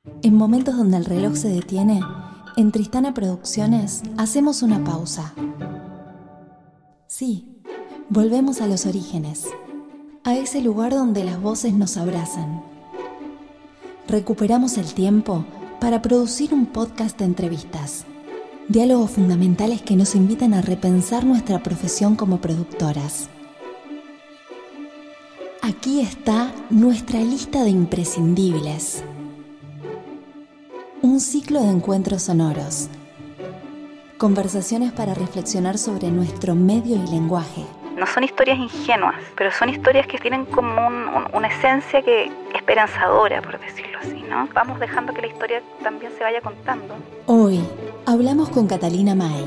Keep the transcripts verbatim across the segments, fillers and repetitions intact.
En momentos donde el reloj se detiene, en Tristana Producciones hacemos una pausa. Sí, volvemos a los orígenes, a ese lugar donde las voces nos abrazan. Recuperamos el tiempo para producir un podcast de entrevistas, diálogos fundamentales que nos invitan a repensar nuestra profesión como productoras. Aquí está nuestra lista de imprescindibles. Un ciclo de encuentros sonoros. Conversaciones para reflexionar sobre nuestro medio y lenguaje. No son historias ingenuas, pero son historias que tienen como un, un, una esencia que esperanzadora, por decirlo así, ¿no? Vamos dejando que la historia también se vaya contando. Hoy hablamos con Catalina May.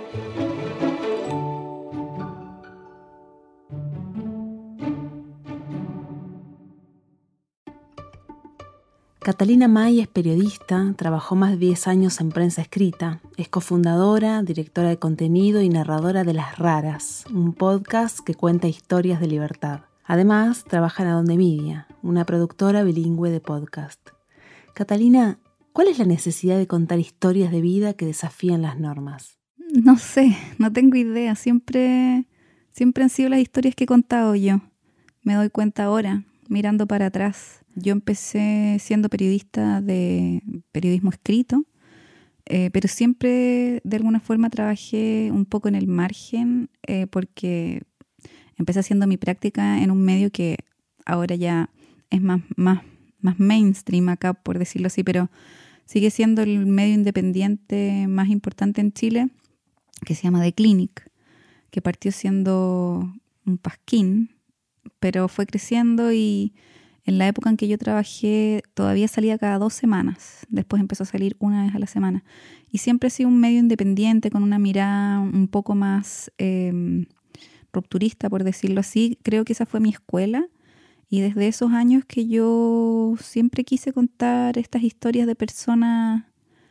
Catalina May es periodista, trabajó más de diez años en prensa escrita, es cofundadora, directora de contenido y narradora de Las Raras, un podcast que cuenta historias de libertad. Además, trabaja en Adonde Media, una productora bilingüe de podcast. Catalina, ¿cuál es la necesidad de contar historias de vida que desafían las normas? No sé, no tengo idea. Siempre, siempre han sido las historias que he contado yo. Me doy cuenta ahora, mirando para atrás. Yo empecé siendo periodista de periodismo escrito, eh, pero siempre de alguna forma trabajé un poco en el margen eh, porque empecé haciendo mi práctica en un medio que ahora ya es más, más, más mainstream acá, por decirlo así, pero sigue siendo el medio independiente más importante en Chile, que se llama The Clinic, que partió siendo un pasquín, pero fue creciendo y en la época en que yo trabajé todavía salía cada dos semanas. Después empezó a salir una vez a la semana. Y siempre he sido un medio independiente con una mirada un poco más eh, rupturista, por decirlo así. Creo que esa fue mi escuela. Y desde esos años que yo siempre quise contar estas historias de personas,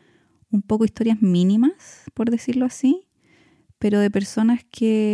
un poco historias mínimas, por decirlo así, pero de personas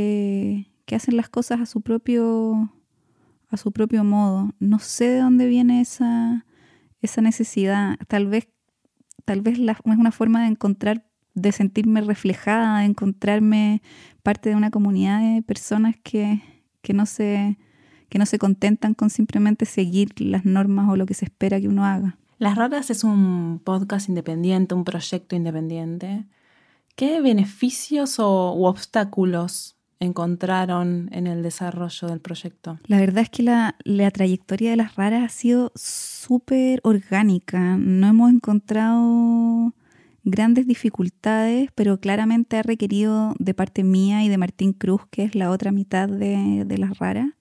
que, que hacen las cosas a su propio... a su propio modo. No sé de dónde viene esa, esa necesidad. Tal vez, tal vez la, es una forma de encontrar, de sentirme reflejada, de encontrarme parte de una comunidad de personas que, que, no se, que no se contentan con simplemente seguir las normas o lo que se espera que uno haga. Las Raras es un podcast independiente, un proyecto independiente. ¿Qué beneficios o, u obstáculos encontraron en el desarrollo del proyecto? La verdad es que la, la trayectoria de Las Raras ha sido súper orgánica. No hemos encontrado grandes dificultades, pero claramente ha requerido de parte mía y de Martín Cruz, que es la otra mitad de, de Las Raras,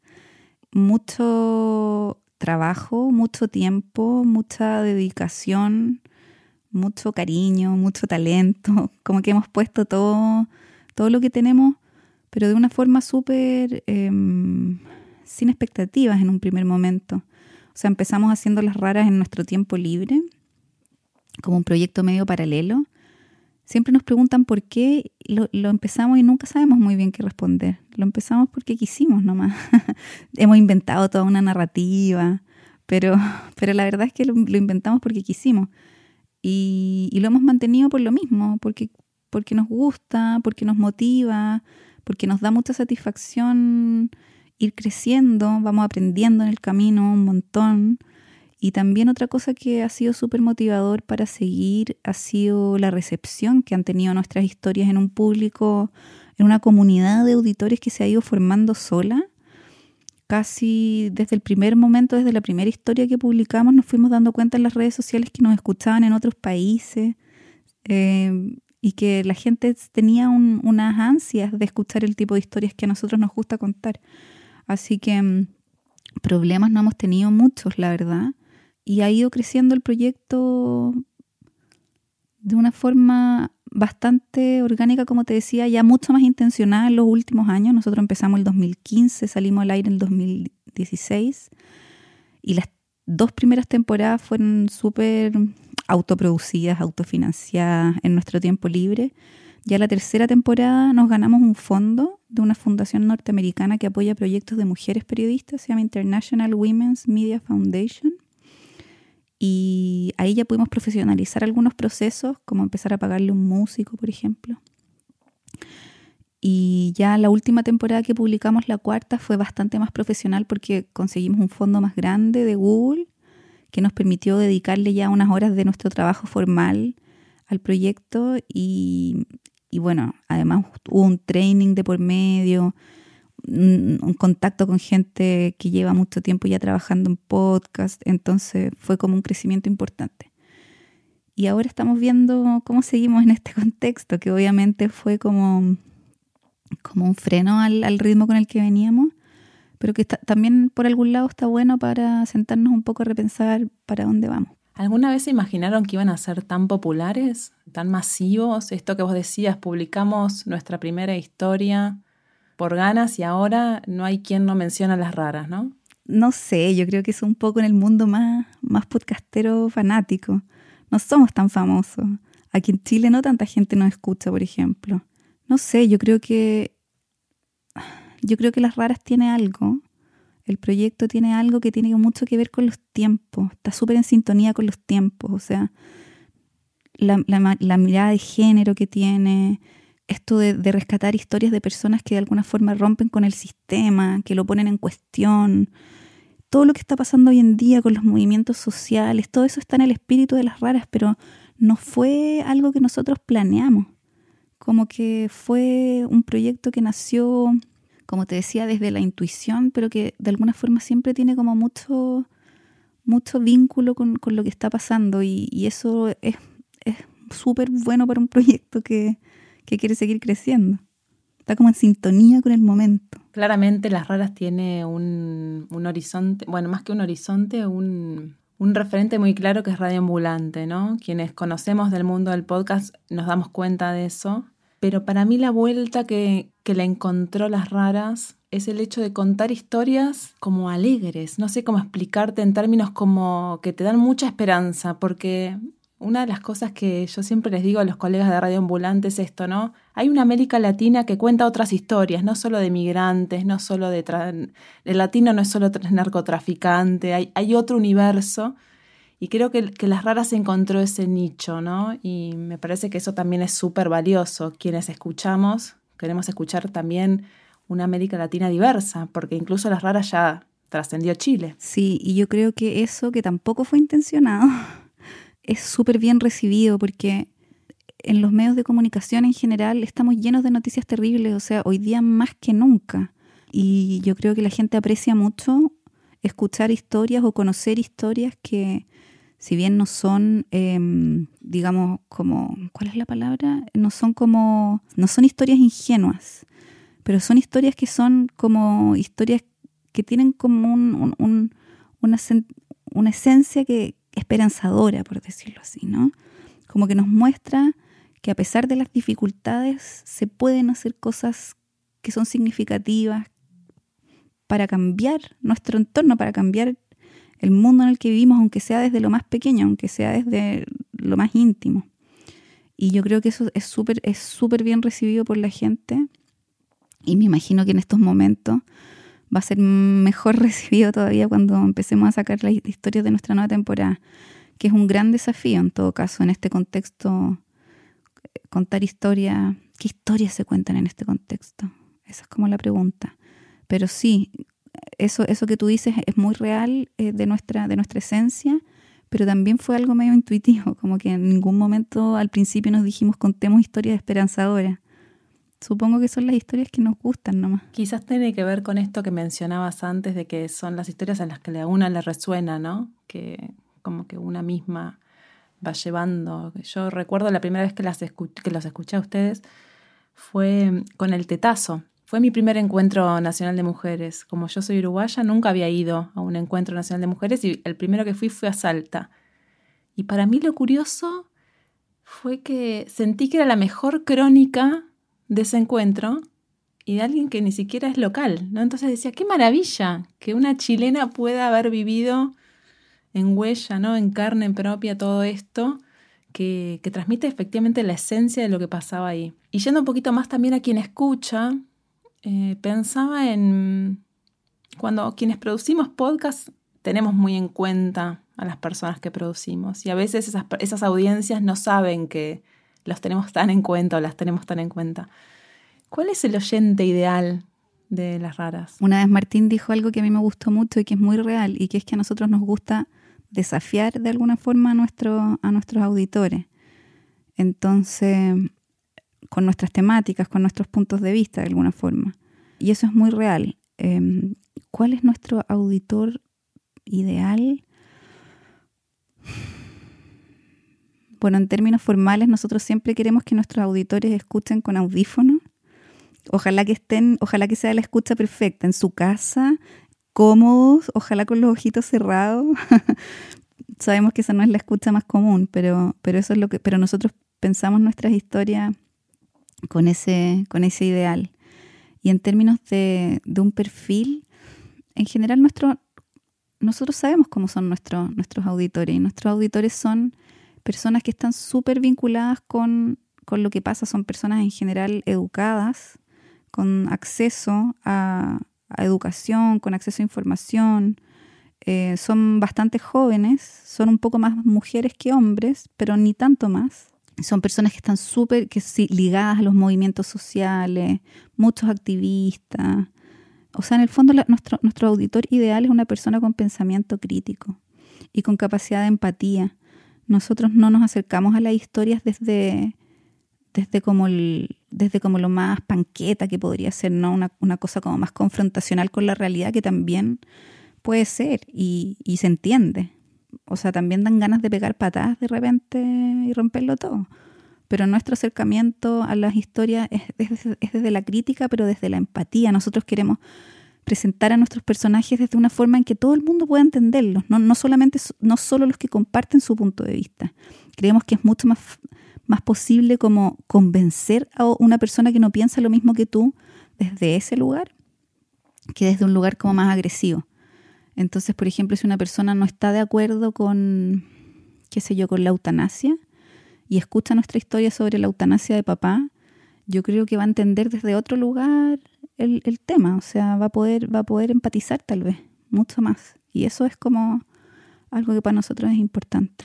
mucho trabajo, mucho tiempo, mucha dedicación, mucho cariño, mucho talento. Como que hemos puesto todo, todo lo que tenemos, pero de una forma súper eh, sin expectativas en un primer momento. O sea, empezamos haciendo Las Raras en nuestro tiempo libre, como un proyecto medio paralelo. Siempre nos preguntan por qué lo, lo empezamos y nunca sabemos muy bien qué responder. Lo empezamos porque quisimos nomás. Hemos inventado toda una narrativa, pero, pero la verdad es que lo, lo inventamos porque quisimos. Y, y lo hemos mantenido por lo mismo, porque, porque nos gusta, porque nos motiva, porque nos da mucha satisfacción ir creciendo, vamos aprendiendo en el camino un montón. Y también otra cosa que ha sido súper motivador para seguir ha sido la recepción que han tenido nuestras historias en un público, en una comunidad de auditores que se ha ido formando sola. Casi desde el primer momento, desde la primera historia que publicamos, nos fuimos dando cuenta en las redes sociales que nos escuchaban en otros países, eh, y que la gente tenía un, unas ansias de escuchar el tipo de historias que a nosotros nos gusta contar. Así que um, problemas no hemos tenido muchos, la verdad. Y ha ido creciendo el proyecto de una forma bastante orgánica, como te decía, ya mucho más intencionada en los últimos años. Nosotros empezamos el dos mil quince, salimos al aire en el dos mil dieciséis. Y las dos primeras temporadas fueron súper autoproducidas, autofinanciadas en nuestro tiempo libre. Ya la tercera temporada nos ganamos un fondo de una fundación norteamericana que apoya proyectos de mujeres periodistas, se llama International Women's Media Foundation. Y ahí ya pudimos profesionalizar algunos procesos, como empezar a pagarle a un músico, por ejemplo. Y ya la última temporada que publicamos, la cuarta, fue bastante más profesional porque conseguimos un fondo más grande de Google que nos permitió dedicarle ya unas horas de nuestro trabajo formal al proyecto y, y bueno, además hubo un training de por medio, un, un contacto con gente que lleva mucho tiempo ya trabajando en podcast, entonces fue como un crecimiento importante. Y ahora estamos viendo cómo seguimos en este contexto, que obviamente fue como, como un freno al, al ritmo con el que veníamos, pero que está, también por algún lado está bueno para sentarnos un poco a repensar para dónde vamos. ¿Alguna vez se imaginaron que iban a ser tan populares, tan masivos? Esto que vos decías, publicamos nuestra primera historia por ganas y ahora no hay quien no menciona las raras, ¿no? No sé, yo creo que es un poco en el mundo más, más podcastero fanático. No somos tan famosos. Aquí en Chile no tanta gente nos escucha, por ejemplo. No sé, yo creo que yo creo que Las Raras tiene algo. El proyecto tiene algo que tiene mucho que ver con los tiempos. Está súper en sintonía con los tiempos. O sea, la, la, la mirada de género que tiene, esto de, de rescatar historias de personas que de alguna forma rompen con el sistema, que lo ponen en cuestión. Todo lo que está pasando hoy en día con los movimientos sociales, todo eso está en el espíritu de Las Raras, pero no fue algo que nosotros planeamos. Como que fue un proyecto que nació, como te decía, desde la intuición, pero que de alguna forma siempre tiene como mucho, mucho vínculo con, con lo que está pasando y, y eso es es súper bueno para un proyecto que, que quiere seguir creciendo. Está como en sintonía con el momento. Claramente Las Raras tiene un, un horizonte, bueno, más que un horizonte, un, un referente muy claro que es Radio Ambulante, ¿no? Quienes conocemos del mundo del podcast nos damos cuenta de eso. Pero para mí la vuelta que, que le encontró Las Raras es el hecho de contar historias como alegres. No sé cómo explicarte en términos como que te dan mucha esperanza, porque una de las cosas que yo siempre les digo a los colegas de Radio Ambulante es esto, ¿no? Hay una América Latina que cuenta otras historias, no solo de migrantes, no solo de... Tra- el latino no es solo narcotraficante, hay, hay otro universo. Y creo que, que Las Raras encontró ese nicho, ¿no? Y me parece que eso también es súper valioso. Quienes escuchamos, queremos escuchar también una América Latina diversa, porque incluso Las Raras ya trascendió Chile. Sí, y yo creo que eso, que tampoco fue intencionado, es súper bien recibido, porque en los medios de comunicación en general estamos llenos de noticias terribles, o sea, hoy día más que nunca. Y yo creo que la gente aprecia mucho escuchar historias o conocer historias que, si bien no son, eh, digamos, como, ¿cuál es la palabra? No son como, no son historias ingenuas, pero son historias que son como historias que tienen como un, un, un, una, una esencia que esperanzadora, por decirlo así, ¿no? Como que nos muestra que a pesar de las dificultades se pueden hacer cosas que son significativas para cambiar nuestro entorno, para cambiar el mundo en el que vivimos, aunque sea desde lo más pequeño, aunque sea desde lo más íntimo. Y yo creo que eso es súper es súper bien recibido por la gente y me imagino que en estos momentos va a ser mejor recibido todavía cuando empecemos a sacar las historias de nuestra nueva temporada, que es un gran desafío en todo caso, en este contexto, contar historias. ¿Qué historias se cuentan en este contexto? Esa es como la pregunta. Pero sí, eso, eso que tú dices es muy real, eh, de nuestra, de nuestra esencia, pero también fue algo medio intuitivo, como que en ningún momento al principio nos dijimos contemos historias esperanzadoras. Supongo que son las historias que nos gustan nomás. Quizás tiene que ver con esto que mencionabas antes, de que son las historias a las que a una le resuena, ¿no? Que como que una misma va llevando. Yo recuerdo la primera vez que, las escu- que los escuché a ustedes fue con el Tetazo. Fue mi primer encuentro nacional de mujeres. Como yo soy uruguaya, nunca había ido a un encuentro nacional de mujeres y el primero que fui fue a Salta. Y para mí lo curioso fue que sentí que era la mejor crónica de ese encuentro y de alguien que ni siquiera es local, ¿no? Entonces decía, qué maravilla que una chilena pueda haber vivido en huella, ¿no? En carne propia todo esto, que, que transmite efectivamente la esencia de lo que pasaba ahí. Y yendo un poquito más también a quien escucha, eh, pensaba en cuando quienes producimos podcast tenemos muy en cuenta a las personas que producimos. Y a veces esas, esas audiencias no saben que los tenemos tan en cuenta o las tenemos tan en cuenta. ¿Cuál es el oyente ideal de Las Raras? Una vez Martín dijo algo que a mí me gustó mucho y que es muy real, y que es que a nosotros nos gusta desafiar de alguna forma a, nuestro, a nuestros auditores. Entonces, con nuestras temáticas, con nuestros puntos de vista de alguna forma. Y eso es muy real. Eh, ¿Cuál es nuestro auditor ideal? Bueno, en términos formales, nosotros siempre queremos que nuestros auditores escuchen con audífonos. Ojalá que estén, ojalá que sea la escucha perfecta en su casa, cómodos, ojalá con los ojitos cerrados. Sabemos que esa no es la escucha más común, pero, pero eso es lo que, pero nosotros pensamos nuestras historias con ese, con ese ideal. Y en términos de, de un perfil, en general nuestro, nosotros sabemos cómo son nuestros, nuestros auditores, y nuestros auditores son personas que están súper vinculadas con, con lo que pasa, son personas en general educadas, con acceso a, a educación, con acceso a información, eh, son bastante jóvenes, son un poco más mujeres que hombres, pero ni tanto más. Son personas que están súper que sí, ligadas a los movimientos sociales, muchos activistas. O sea, en el fondo la, nuestro, nuestro auditor ideal es una persona con pensamiento crítico y con capacidad de empatía. Nosotros no nos acercamos a las historias desde, desde, como, el, desde como lo más panqueta que podría ser, ¿no? Una, una cosa como más confrontacional con la realidad, que también puede ser y, y se entiende. O sea, también dan ganas de pegar patadas de repente y romperlo todo. Pero nuestro acercamiento a las historias es desde, es desde la crítica, pero desde la empatía. Nosotros queremos presentar a nuestros personajes desde una forma en que todo el mundo pueda entenderlos, no, no solamente no solo los que comparten su punto de vista. Creemos que es mucho más, más posible como convencer a una persona que no piensa lo mismo que tú desde ese lugar que desde un lugar como más agresivo. Entonces, por ejemplo, si una persona no está de acuerdo con, qué sé yo, con la eutanasia y escucha nuestra historia sobre la eutanasia de papá, yo creo que va a entender desde otro lugar el, el tema. O sea, va a poder, va a poder empatizar tal vez, mucho más. Y eso es como algo que para nosotros es importante.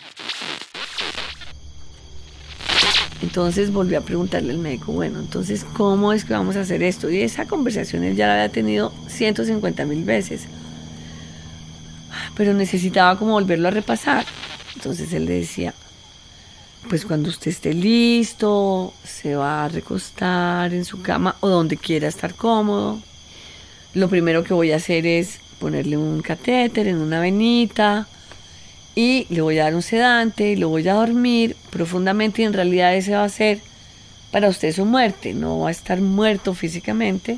Entonces volví a preguntarle al médico, bueno, entonces, ¿cómo es que vamos a hacer esto? Y esa conversación él ya la había tenido ciento cincuenta mil veces. Pero necesitaba como volverlo a repasar. Entonces él le decía, pues cuando usted esté listo, se va a recostar en su cama o donde quiera estar cómodo. Lo primero que voy a hacer es ponerle un catéter en una venita y le voy a dar un sedante y lo voy a dormir profundamente, y en realidad ese va a ser para usted su muerte. No va a estar muerto físicamente,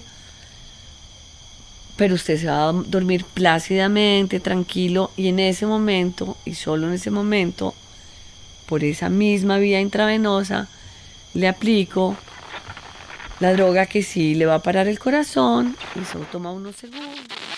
pero usted se va a dormir plácidamente, tranquilo, y en ese momento, y solo en ese momento, por esa misma vía intravenosa, le aplico la droga que sí le va a parar el corazón, y eso toma unos segundos.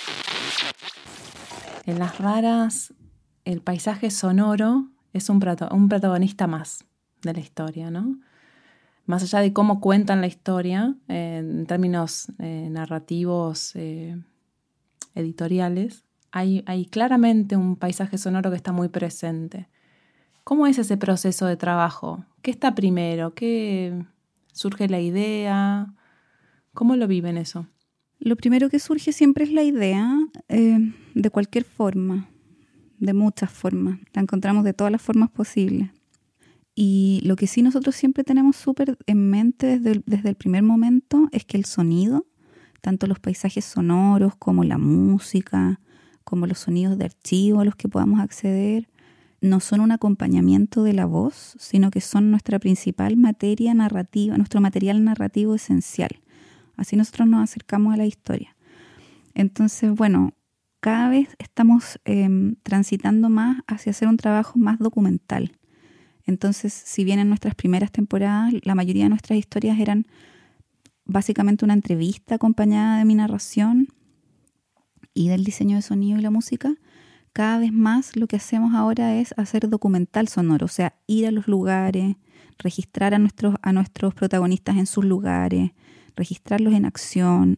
En Las Raras, el paisaje sonoro es un, proto- un protagonista más de la historia, ¿no? Más allá de cómo cuentan la historia, eh, en términos eh, narrativos, eh, editoriales, hay, hay claramente un paisaje sonoro que está muy presente. ¿Cómo es ese proceso de trabajo? ¿Qué está primero? ¿Qué surge la idea? ¿Cómo lo viven eso? Lo primero que surge siempre es la idea, eh, de cualquier forma, de muchas formas. La encontramos de todas las formas posibles. Y lo que sí nosotros siempre tenemos súper en mente desde el, desde el primer momento es que el sonido, tanto los paisajes sonoros como la música, como los sonidos de archivo a los que podamos acceder, no son un acompañamiento de la voz, sino que son nuestra principal materia narrativa, nuestro material narrativo esencial. Así nosotros nos acercamos a la historia. Entonces, bueno, cada vez estamos eh, transitando más hacia hacer un trabajo más documental. Entonces, si bien en nuestras primeras temporadas la mayoría de nuestras historias eran básicamente una entrevista acompañada de mi narración y del diseño de sonido y la música, cada vez más lo que hacemos ahora es hacer documental sonoro, o sea, ir a los lugares, registrar a nuestros, a nuestros protagonistas en sus lugares, registrarlos en acción,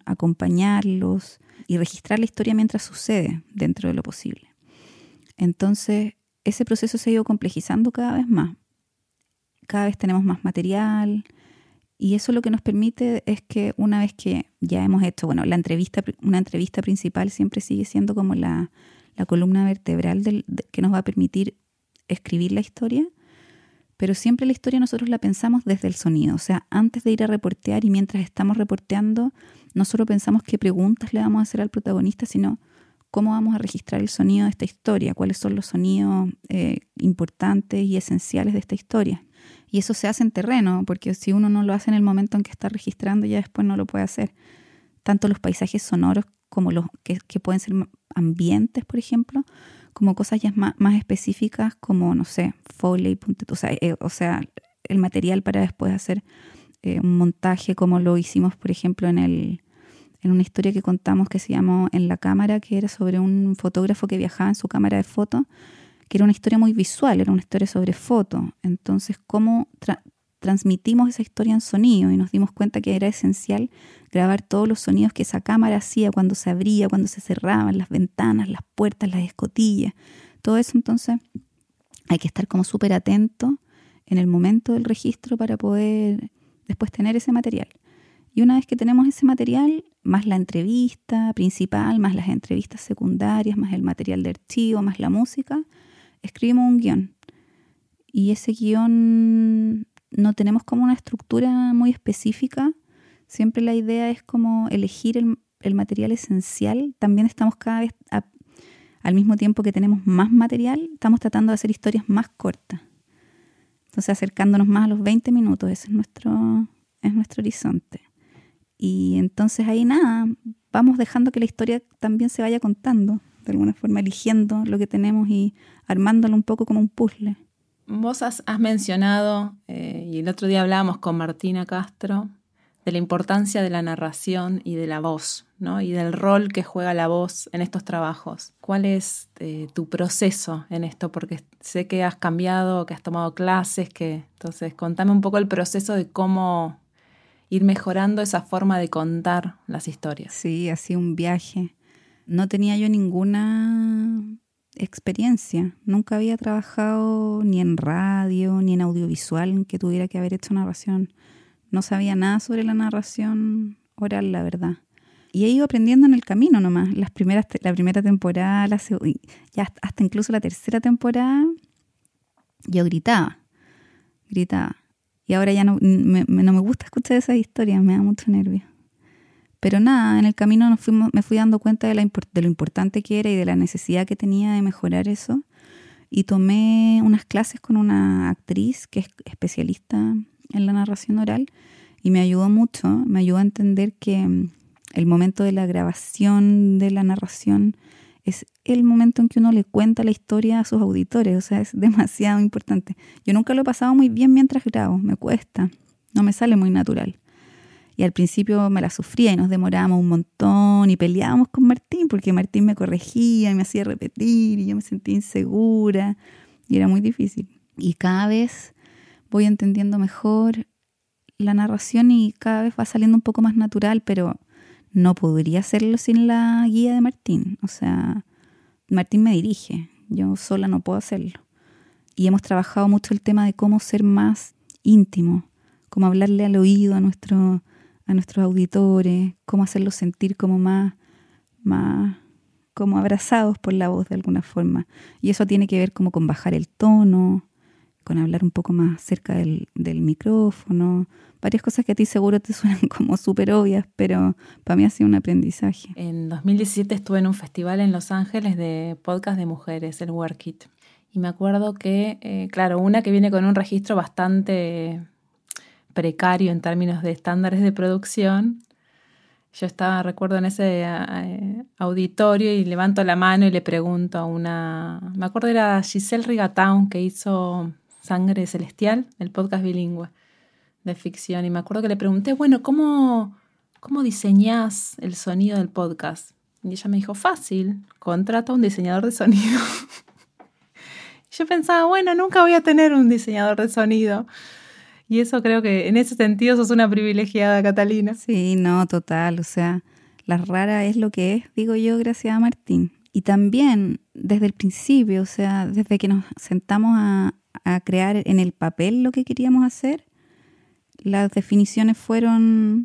acompañarlos y registrar la historia mientras sucede dentro de lo posible. Entonces, ese proceso se ha ido complejizando cada vez más. Cada vez tenemos más material y eso lo que nos permite es que una vez que ya hemos hecho, bueno, la entrevista, una entrevista principal siempre sigue siendo como la, la columna vertebral del, de, que nos va a permitir escribir la historia, pero siempre la historia nosotros la pensamos desde el sonido. O sea, antes de ir a reportear y mientras estamos reporteando, no solo pensamos qué preguntas le vamos a hacer al protagonista, sino cómo vamos a registrar el sonido de esta historia, cuáles son los sonidos eh, importantes y esenciales de esta historia. Y eso se hace en terreno, porque si uno no lo hace en el momento en que está registrando, ya después no lo puede hacer. Tanto los paisajes sonoros como los que, que pueden ser ambientes, por ejemplo, como cosas ya más, más específicas como, no sé, Foley, o sea, eh, o sea, el material para después hacer eh, un montaje como lo hicimos, por ejemplo, en, el, en una historia que contamos que se llamó En la cámara, que era sobre un fotógrafo que viajaba en su cámara de fotos, que era una historia muy visual, era una historia sobre foto. Entonces, ¿cómo tra- transmitimos esa historia en sonido? Y nos dimos cuenta que era esencial grabar todos los sonidos que esa cámara hacía cuando se abría, cuando se cerraban las ventanas, las puertas, las escotillas. Todo eso, entonces, hay que estar como súper atento en el momento del registro para poder después tener ese material. Y una vez que tenemos ese material, más la entrevista principal, más las entrevistas secundarias, más el material de archivo, más la música, escribimos un guión. Y ese guión no tenemos como una estructura muy específica. Siempre la idea es como elegir el, el material esencial. También estamos cada vez, a, al mismo tiempo que tenemos más material, estamos tratando de hacer historias más cortas. Entonces acercándonos más a los veinte minutos, ese es nuestro, es nuestro horizonte. Y entonces ahí nada, vamos dejando que la historia también se vaya contando, de alguna forma eligiendo lo que tenemos y armándolo un poco como un puzzle. Vos has, has mencionado, eh, y el otro día hablábamos con Martina Castro, de la importancia de la narración y de la voz, ¿no? Y del rol que juega la voz en estos trabajos. ¿Cuál es eh, tu proceso en esto? Porque sé que has cambiado, que has tomado clases, que entonces contame un poco el proceso de cómo ir mejorando esa forma de contar las historias. Sí, ha sido un viaje. No tenía yo ninguna experiencia. Nunca había trabajado ni en radio, ni en audiovisual en que tuviera que haber hecho narración. No sabía nada sobre la narración oral, la verdad. Y he ido aprendiendo en el camino nomás. Las primeras, la primera temporada, la seg- ya hasta, hasta incluso la tercera temporada, yo gritaba, gritaba. Y ahora ya no me, me, no me gusta escuchar esas historias, me da mucho nervio. Pero nada, en el camino nos fuimos, me fui dando cuenta de, la, de lo importante que era y de la necesidad que tenía de mejorar eso. Y tomé unas clases con una actriz que es especialista en la narración oral y me ayudó mucho, me ayudó a entender que el momento de la grabación de la narración es el momento en que uno le cuenta la historia a sus auditores, o sea, es demasiado importante. Yo nunca lo he pasado muy bien mientras grabo, me cuesta, no me sale muy natural. Y al principio me la sufría y nos demorábamos un montón y peleábamos con Martín porque Martín me corregía y me hacía repetir y yo me sentía insegura y era muy difícil. Y cada vez voy entendiendo mejor la narración y cada vez va saliendo un poco más natural, pero no podría hacerlo sin la guía de Martín. O sea, Martín me dirige, yo sola no puedo hacerlo. Y hemos trabajado mucho el tema de cómo ser más íntimo, cómo hablarle al oído a, nuestro, a nuestros auditores, cómo hacerlos sentir como más, más como abrazados por la voz de alguna forma. Y eso tiene que ver como con bajar el tono, con hablar un poco más cerca del, del micrófono, varias cosas que a ti seguro te suenan como súper obvias, pero para mí ha sido un aprendizaje. En dos mil diecisiete estuve en un festival en Los Ángeles de podcast de mujeres, el Work It. Y me acuerdo que, eh, claro, una que viene con un registro bastante precario en términos de estándares de producción. Yo estaba, recuerdo, en ese eh, auditorio y levanto la mano y le pregunto a una... Me acuerdo era Giselle Rigatown, que hizo Sangre Celestial, el podcast bilingüe de ficción. Y me acuerdo que le pregunté, bueno, ¿cómo, cómo diseñás el sonido del podcast? Y ella me dijo, fácil, contrata a un diseñador de sonido. Yo pensaba, bueno, nunca voy a tener un diseñador de sonido. Y eso creo que en ese sentido sos una privilegiada, Catalina. Sí, no, total. O sea, La Rara es lo que es, digo yo, gracias a Martín. Y Y también desde el principio, o sea, desde que nos sentamos a, a crear en el papel lo que queríamos hacer, las definiciones fueron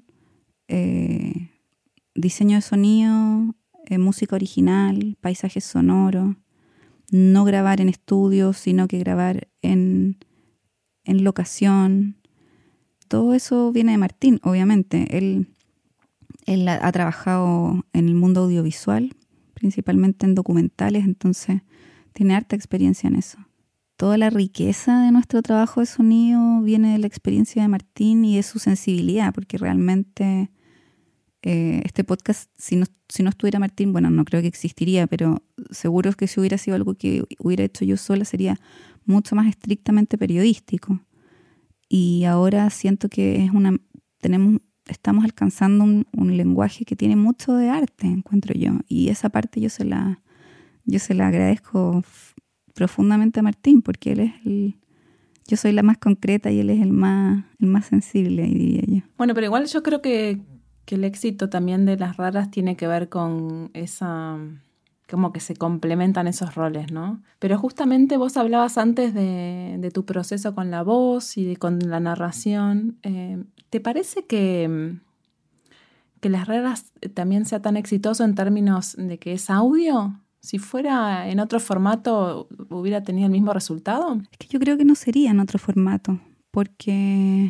eh, diseño de sonido, eh, música original, paisajes sonoros, no grabar en estudios, sino que grabar en, en locación. Todo eso viene de Martín, obviamente. Él, él ha, ha trabajado en el mundo audiovisual, principalmente en documentales, entonces tiene harta experiencia en eso. Toda la riqueza de nuestro trabajo de sonido viene de la experiencia de Martín y de su sensibilidad, porque realmente eh, este podcast, si no, si no estuviera Martín, bueno, no creo que existiría, pero seguro es que si hubiera sido algo que hubiera hecho yo sola, sería mucho más estrictamente periodístico. Y ahora siento que es una tenemos estamos alcanzando un, un lenguaje que tiene mucho de arte, encuentro yo. Y esa parte yo se la, yo se la agradezco profundamente a Martín, porque él es el... Yo soy la más concreta y él es el más, el más sensible, diría yo. Bueno, pero igual yo creo que, que el éxito también de Las Raras tiene que ver con esa... como que se complementan esos roles, ¿no? Pero justamente vos hablabas antes de, de tu proceso con la voz y de, con la narración. Eh, ¿Te parece que, que Las Raras también sea tan exitoso en términos de que es audio? Si fuera en otro formato, ¿hubiera tenido el mismo resultado? Es que yo creo que no sería en otro formato, porque,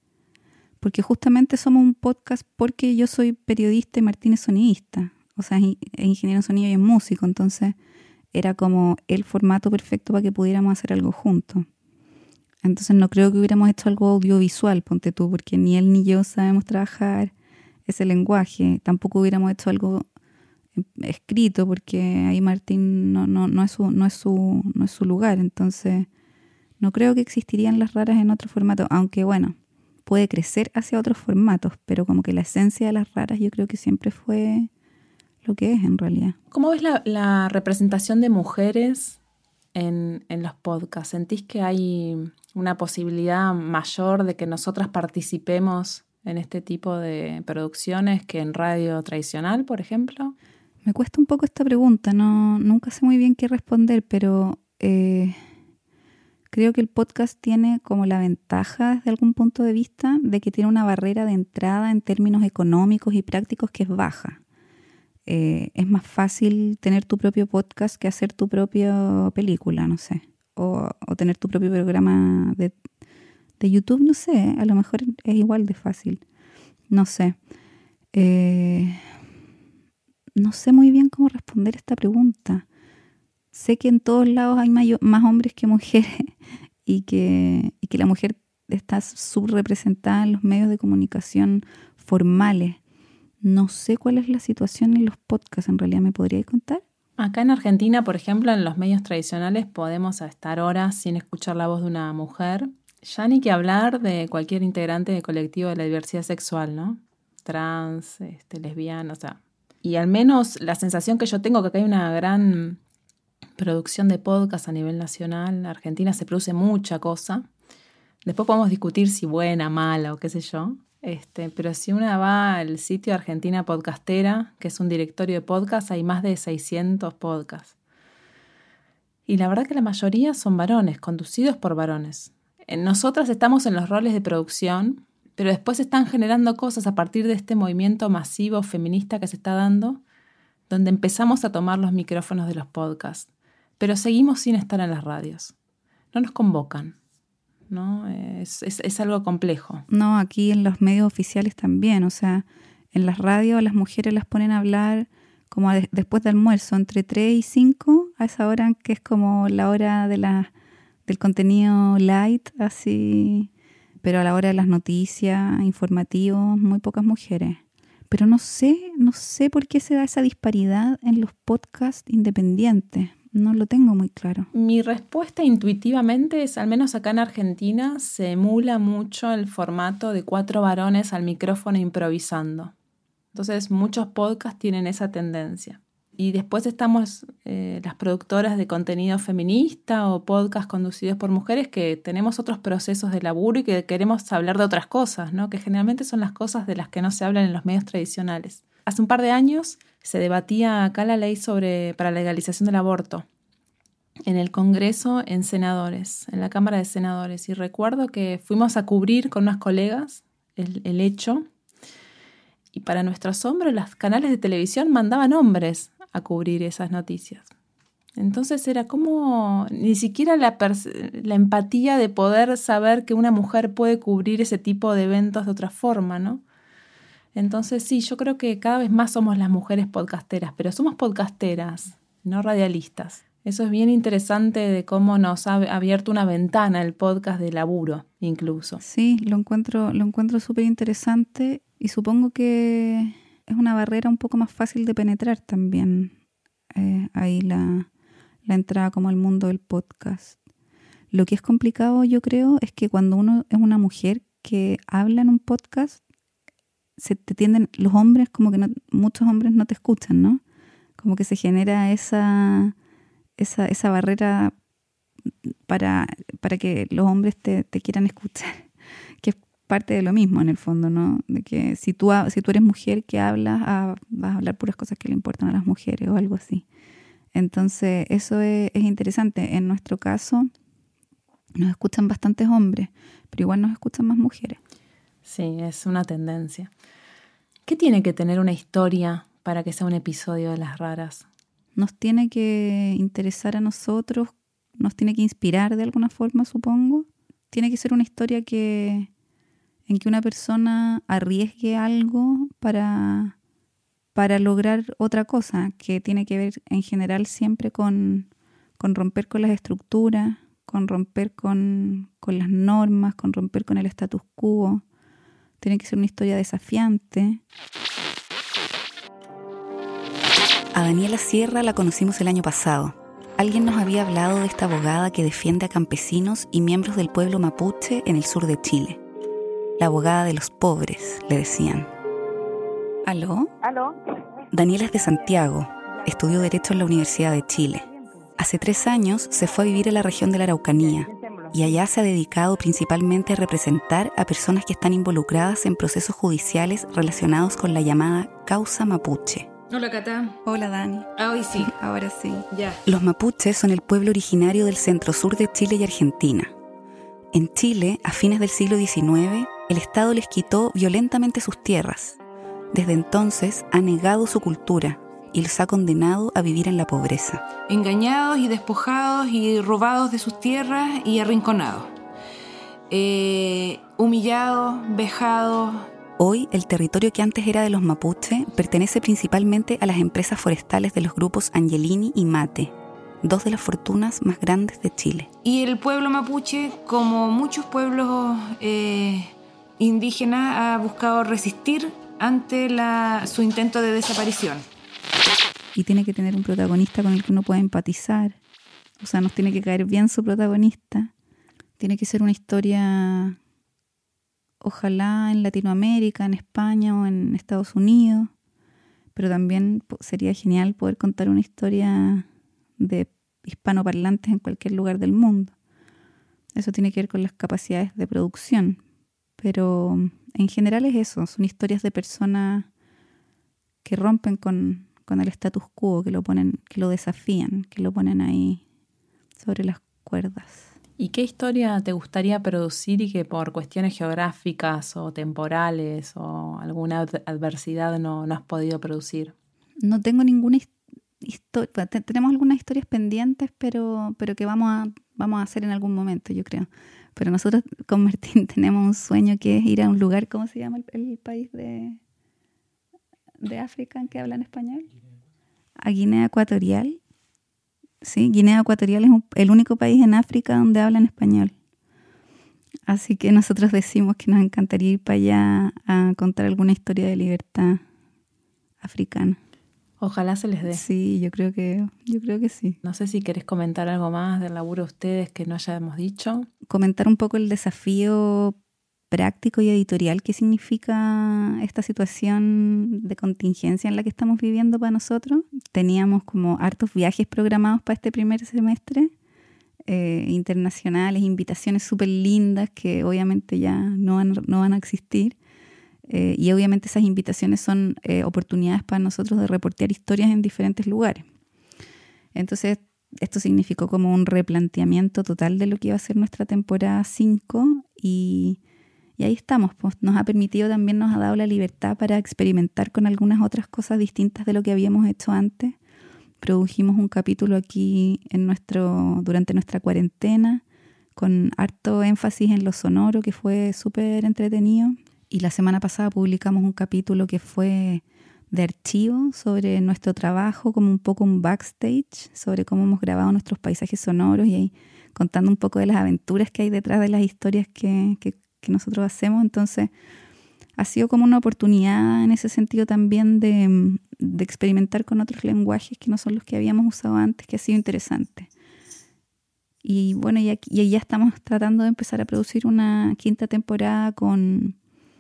porque justamente somos un podcast porque yo soy periodista y Martín es sonidista. O sea, es ingeniero en sonido y es músico, entonces era como el formato perfecto para que pudiéramos hacer algo juntos. Entonces no creo que hubiéramos hecho algo audiovisual, ponte tú, porque ni él ni yo sabemos trabajar ese lenguaje. Tampoco hubiéramos hecho algo escrito, porque ahí Martín no, no, no, es su, no, es su, no es su lugar. Entonces no creo que existirían Las Raras en otro formato, aunque bueno, puede crecer hacia otros formatos, pero como que la esencia de Las Raras yo creo que siempre fue lo que es en realidad. ¿Cómo ves la, la representación de mujeres en, en los podcasts? ¿Sentís que hay una posibilidad mayor de que nosotras participemos en este tipo de producciones que en radio tradicional, por ejemplo? Me cuesta un poco esta pregunta, no, nunca sé muy bien qué responder, pero eh, creo que el podcast tiene como la ventaja desde algún punto de vista de que tiene una barrera de entrada en términos económicos y prácticos que es baja. Eh, es más fácil tener tu propio podcast que hacer tu propia película, no sé, o, o tener tu propio programa de, de YouTube, no sé, a lo mejor es igual de fácil, no sé. Eh, no sé muy bien cómo responder esta pregunta. Sé que en todos lados hay mayo, más hombres que mujeres y que, y que la mujer está subrepresentada en los medios de comunicación formales. No sé cuál es la situación en los podcasts, en realidad, ¿me podrías contar? Acá en Argentina, por ejemplo, en los medios tradicionales podemos estar horas sin escuchar la voz de una mujer. Ya ni que hablar de cualquier integrante del colectivo de la diversidad sexual, ¿no? Trans, este, lesbiana, o sea... Y al menos la sensación que yo tengo que acá hay una gran producción de podcast a nivel nacional. En Argentina se produce mucha cosa. Después podemos discutir si buena, mala o qué sé yo. Este, pero si una va al sitio Argentina Podcastera, que es un directorio de podcasts, hay más de seiscientos podcasts. Y la verdad que la mayoría son varones, conducidos por varones. Nosotras estamos en los roles de producción, pero después se están generando cosas a partir de este movimiento masivo feminista que se está dando, donde empezamos a tomar los micrófonos de los podcasts, pero seguimos sin estar en las radios. No nos convocan, ¿no? Es, es, es algo complejo. No, aquí en los medios oficiales también, o sea, en las radios las mujeres las ponen a hablar como de, después del almuerzo, entre tres y cinco, a esa hora que es como la hora de la, del contenido light, así... Pero a la hora de las noticias, informativos, muy pocas mujeres. Pero no sé, no sé por qué se da esa disparidad en los podcasts independientes. No lo tengo muy claro. Mi respuesta intuitivamente es, al menos acá en Argentina, se emula mucho el formato de cuatro varones al micrófono improvisando. Entonces, muchos podcasts tienen esa tendencia. Y después estamos eh, las productoras de contenido feminista o podcasts conducidos por mujeres que tenemos otros procesos de laburo y que queremos hablar de otras cosas, ¿no? Que generalmente son las cosas de las que no se hablan en los medios tradicionales. hace un par de años se debatía acá la ley sobre, para la legalización del aborto en el Congreso, en senadores, en la Cámara de Senadores. Y recuerdo que fuimos a cubrir con unas colegas el, el hecho. Y para nuestro asombro, los canales de televisión mandaban hombres a cubrir esas noticias. Entonces era como ni siquiera la, pers- la empatía de poder saber que una mujer puede cubrir ese tipo de eventos de otra forma, ¿no? Entonces sí, yo creo que cada vez más somos las mujeres podcasteras, pero somos podcasteras, no radialistas. Eso es bien interesante de cómo nos ha abierto una ventana el podcast de laburo, incluso. Sí, lo encuentro, lo encuentro súper interesante y supongo que es una barrera un poco más fácil de penetrar también, eh, ahí la, la entrada como al mundo del podcast. Lo que es complicado, yo creo, es que cuando uno es una mujer que habla en un podcast, se te tienden, los hombres, como que no, muchos hombres no te escuchan, ¿no? Como que se genera esa... Esa, esa barrera para, para que los hombres te, te quieran escuchar, que es parte de lo mismo en el fondo, ¿no? De que si tú, si tú eres mujer que hablas, ah, vas a hablar puras cosas que le importan a las mujeres o algo así. Entonces eso es, es interesante. En nuestro caso nos escuchan bastantes hombres, pero igual nos escuchan más mujeres. Sí, es una tendencia. ¿Qué tiene que tener una historia para que sea un episodio de Las Raras? Nos tiene que interesar a nosotros, nos tiene que inspirar de alguna forma, supongo. Tiene que ser una historia que, en que una persona arriesgue algo para, para lograr otra cosa, que tiene que ver en general siempre con, con romper con las estructuras, con romper con, con las normas, con romper con el status quo. Tiene que ser una historia desafiante. A Daniela Sierra la conocimos el año pasado. Alguien nos había hablado de esta abogada que defiende a campesinos y miembros del pueblo mapuche en el sur de Chile. La abogada de los pobres, le decían. ¿Aló? ¿Aló? Daniela es de Santiago. Estudió Derecho en la Universidad de Chile. Hace tres años se fue a vivir a la región de la Araucanía y allá se ha dedicado principalmente a representar a personas que están involucradas en procesos judiciales relacionados con la llamada causa mapuche. Hola, Cata. Hola, Dani. Ah, hoy sí. Ahora sí. Ya. Los mapuches son el pueblo originario del centro-sur de Chile y Argentina. En Chile, a fines del siglo diecinueve, el Estado les quitó violentamente sus tierras. Desde entonces ha negado su cultura y los ha condenado a vivir en la pobreza. Engañados y despojados y robados de sus tierras y arrinconados. Eh, humillados, vejados. Hoy, el territorio que antes era de los mapuche pertenece principalmente a las empresas forestales de los grupos Angelini y Mate, dos de las fortunas más grandes de Chile. Y el pueblo mapuche, como muchos pueblos eh, indígenas, ha buscado resistir ante la, su intento de desaparición. Y tiene que tener un protagonista con el que uno pueda empatizar. O sea, nos tiene que caer bien su protagonista. Tiene que ser una historia... Ojalá en Latinoamérica, en España o en Estados Unidos, pero también sería genial poder contar una historia de hispanoparlantes en cualquier lugar del mundo. Eso tiene que ver con las capacidades de producción, pero en general es eso, son historias de personas que rompen con, con el status quo, que lo ponen, que lo desafían, que lo ponen ahí sobre las cuerdas. ¿Y qué historia te gustaría producir y que por cuestiones geográficas o temporales o alguna adversidad no, no has podido producir? No tengo ninguna historia. Tenemos algunas historias pendientes, pero, pero que vamos a, vamos a hacer en algún momento, yo creo. Pero nosotros con Martín tenemos un sueño que es ir a un lugar, ¿cómo se llama el, el país de, de África en que hablan español? A Guinea Ecuatorial. Sí, Guinea Ecuatorial es un, el único país en África donde hablan español. Así que nosotros decimos que nos encantaría ir para allá a contar alguna historia de libertad africana. Ojalá se les dé. Sí, yo creo que, yo creo que sí. No sé si querés comentar algo más del laburo de ustedes que no hayamos dicho. Comentar un poco el desafío práctico y editorial que significa esta situación de contingencia en la que estamos viviendo para nosotros. Teníamos como hartos viajes programados para este primer semestre, eh, internacionales, invitaciones súper lindas que obviamente ya no van, no van a existir. Eh, y obviamente esas invitaciones son eh, oportunidades para nosotros de reportear historias en diferentes lugares. Entonces, esto significó como un replanteamiento total de lo que iba a ser nuestra temporada cinco y, y ahí estamos. Pues, nos ha permitido también, nos ha dado la libertad para experimentar con algunas otras cosas distintas de lo que habíamos hecho antes. Produjimos un capítulo aquí en nuestro, durante nuestra cuarentena con harto énfasis en lo sonoro, que fue súper entretenido. Y la semana pasada publicamos un capítulo que fue de archivo sobre nuestro trabajo, como un poco un backstage, sobre cómo hemos grabado nuestros paisajes sonoros y ahí contando un poco de las aventuras que hay detrás de las historias que, que, que nosotros hacemos. Entonces ha sido como una oportunidad en ese sentido también de, de experimentar con otros lenguajes que no son los que habíamos usado antes, que ha sido interesante. Y bueno, y, aquí, y ya estamos tratando de empezar a producir una quinta temporada con,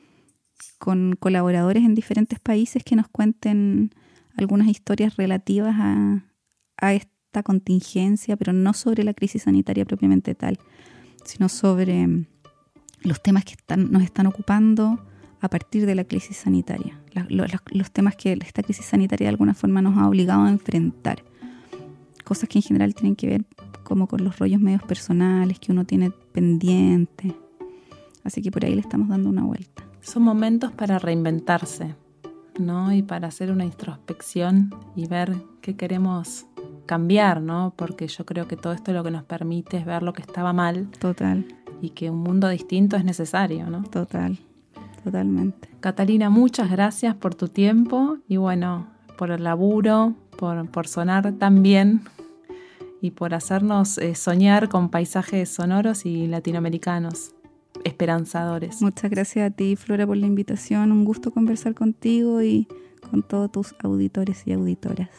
con colaboradores en diferentes países que nos cuenten algunas historias relativas a, a esta contingencia, pero no sobre la crisis sanitaria propiamente tal, sino sobre los temas que están, nos están ocupando a partir de la crisis sanitaria, la, los, los temas que esta crisis sanitaria de alguna forma nos ha obligado a enfrentar, cosas que en general tienen que ver como con los rollos medios personales que uno tiene pendiente. Así que por ahí le estamos dando una vuelta. Son momentos para reinventarse, ¿no? Y para hacer una introspección y ver qué queremos cambiar, ¿no? Porque yo creo que todo esto lo que nos permite es ver lo que estaba mal. Total. Y que un mundo distinto es necesario, ¿no? Total, totalmente. Catalina, muchas gracias por tu tiempo y bueno, por el laburo, por, por sonar tan bien y por hacernos eh, soñar con paisajes sonoros y latinoamericanos esperanzadores. Muchas gracias a ti, Flora, por la invitación. Un gusto conversar contigo y con todos tus auditores y auditoras.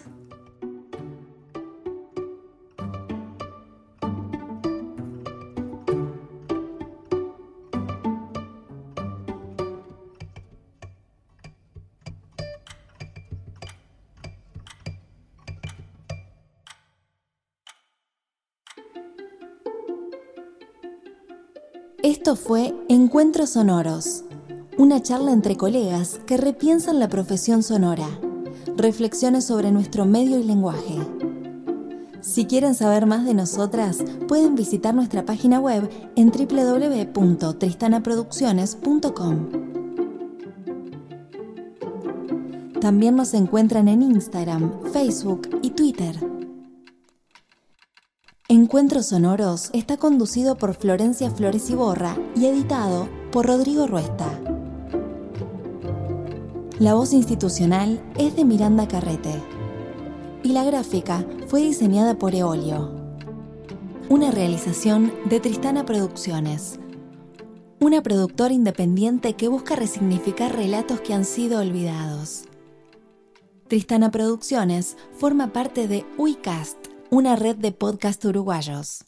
Esto fue Encuentros Sonoros, una charla entre colegas que repiensan la profesión sonora, reflexiones sobre nuestro medio y lenguaje. Si quieren saber más de nosotras, pueden visitar nuestra página web en doble u doble u doble u punto tristana producciones punto com. También nos encuentran en Instagram, Facebook y Twitter. Encuentros Sonoros está conducido por Florencia Flores Iborra y editado por Rodrigo Ruesta. La voz institucional es de Miranda Carrete y la gráfica fue diseñada por Eolio. Una realización de Tristana Producciones, una productora independiente que busca resignificar relatos que han sido olvidados. Tristana Producciones forma parte de Uicast, una red de podcast uruguayos.